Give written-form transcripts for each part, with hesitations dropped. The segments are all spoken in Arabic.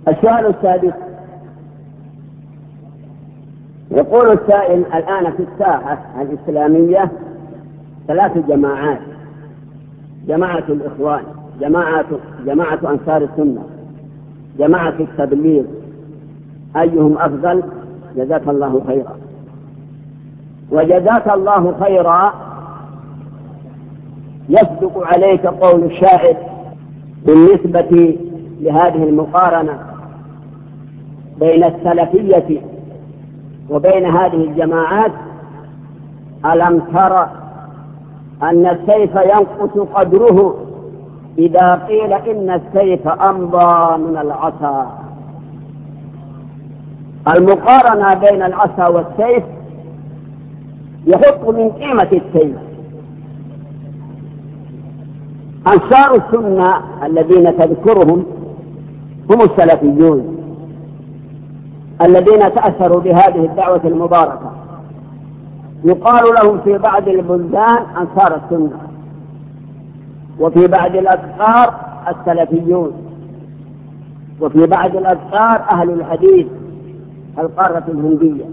السؤال السادس: يقول السائل: الآن في الساحة الإسلامية 3 جماعات: جماعة الإخوان، جماعة أنصار السنة، جماعة التبليغ، أيهم أفضل؟ جزاك الله خيرا. وجزاك الله خيرا يصدق عليك قول الشاعر بالنسبة لهذه المقارنة بين السلفية وبين هذه الجماعات: ألم تر أن السيف ينقص قدره إذا قيل إن السيف أمضى من العصا. المقارنة بين العصا والسيف يحط من قيمة السيف. أنصار السنة الذين تذكرهم هم السلفيون الذين تأثروا بهذه الدعوة المباركة، يقال لهم في بعض البلدان أنصار السنة، وفي بعض الأقطار السلفيون، وفي بعض الأقطار أهل الحديث القارة الهندية.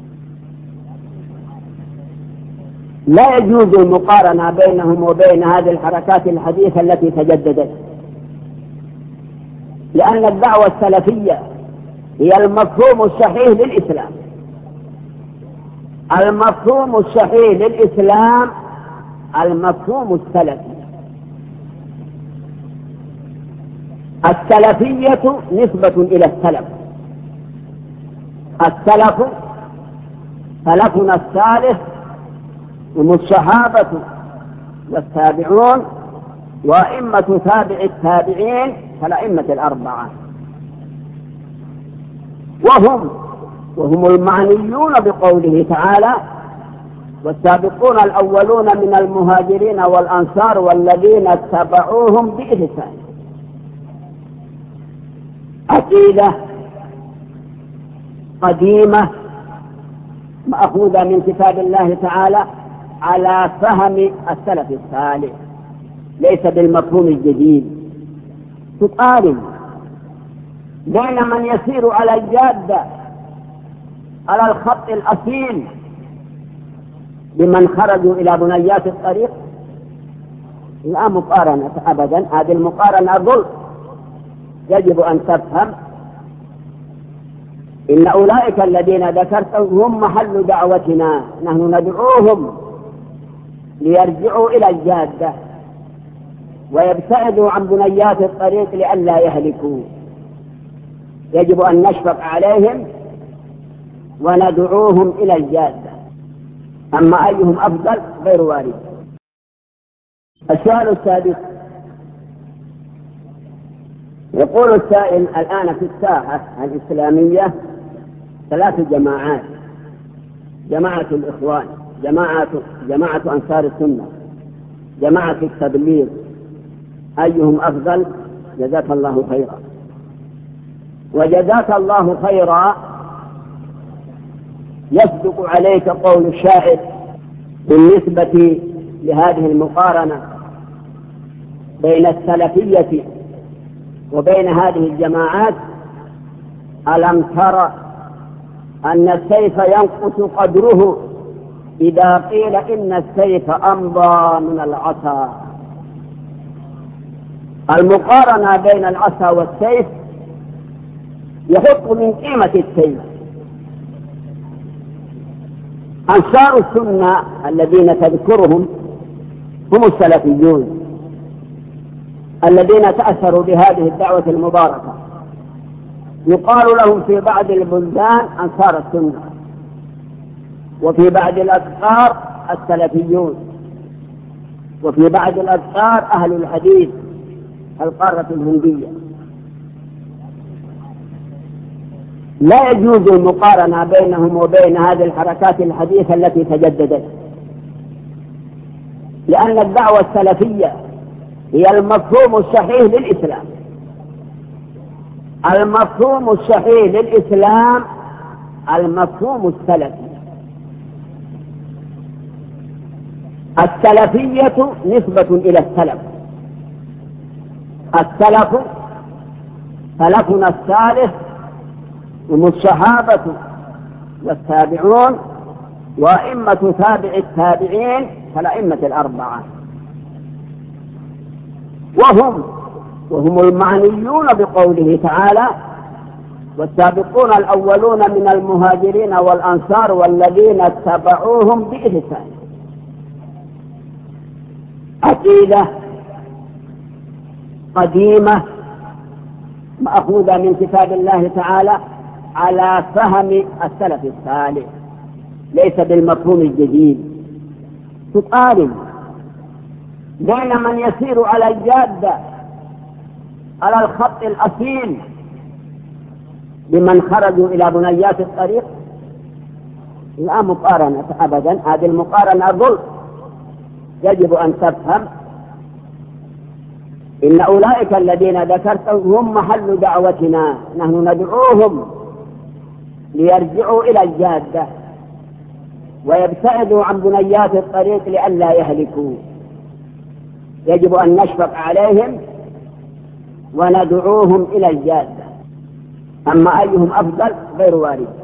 لا يجوز المقارنة بينهم وبين هذه الحركات الحديثة التي تجددت، لأن الدعوة السلفية هي المفهوم الصحيح للإسلام. المفهوم الصحيح للإسلام المفهوم السلفي. السلفية نسبة إلى السلف. السلف سلفنا الصالح هم الصحابة والتابعون وأئمة تابع التابعين كالأئمة الأربعة، وهم المعنيون بقوله تعالى: والسابقون الأولون من المهاجرين والأنصار والذين اتبعوهم بإحسان. عقيدة قديمة مأخوذة من كتاب الله تعالى على فهم السلف الصالح، ليس بالمفهوم الجديد. تقارن بين من يسير على الجادة على الخط الأصيل بمن خرجوا إلى بنيات الطريق؟ لا مقارنة أبدا. هذه المقارنة ظلم. يجب أن تفهم إن أولئك الذين ذكرتهم هم محل دعوتنا، نحن ندعوهم ليرجعوا إلى الجادة ويبتعدوا عن بنيات الطريق لئلا يهلكوا. يجب أن نشفق عليهم وندعوهم إلى الجادة. أما أيهم أفضل غير وارد. السؤال السادس: يقول السائل: الآن في الساحة الإسلامية 3 جماعات: جماعة الإخوان، جماعة أنصار السنة، جماعة التبليغ، أيهم أفضل؟ جزاك الله خيرا. وجزاك الله خيرا يصدق عليك قول الشاعر بالنسبة لهذه المقارنة بين السلفية وبين هذه الجماعات: ألم تر أن السيف ينقص قدره إذا قيل إن السيف أمضى من العصا. المقارنة بين العصا والسيف يحط من قيمة السيف. أنصار السنة الذين تذكرهم هم السلفيون الذين تأثروا بهذه الدعوة المباركة، يقال لهم في بعض البلدان أنصار السنة، وفي بعض الأقطار السلفيون، وفي بعض الأقطار أهل الحديث القارة الهندية. لا يجوز المقارنة بينهم وبين هذه الحركات الحديثة التي تجددت، لأن الدعوة السلفية هي المفهوم الصحيح للإسلام. المفهوم الصحيح للإسلام المفهوم السلفي. السلفية نسبة إلى السلف. السلف سلفنا الثالث هم الصحابة والتابعون وأئمة تابع التابعين كالأئمة الأربعة، وهم المعنيون بقوله تعالى: والسابقون الأولون من المهاجرين والأنصار والذين اتبعوهم بإحسان. عقيدة قديمة مأخوذة من كتاب الله تعالى على فهم السلف الصالح، ليس بالمفهوم الجديد. تقارن بين من يسير على الجادة على الخط الأصيل بمن خرجوا إلى بنيات الطريق؟ لا مقارنة أبدا، هذه المقارنة ظلم. يجب أن تفهم إن أولئك الذين ذكرتهم هم محل دعوتنا، نحن ندعوهم ليرجعوا إلى الجادة ويبتعدوا عن بنيات الطريق لئلا يهلكوا. يجب أن نشفق عليهم وندعوهم إلى الجادة. أما أيهم أفضل غير وارد.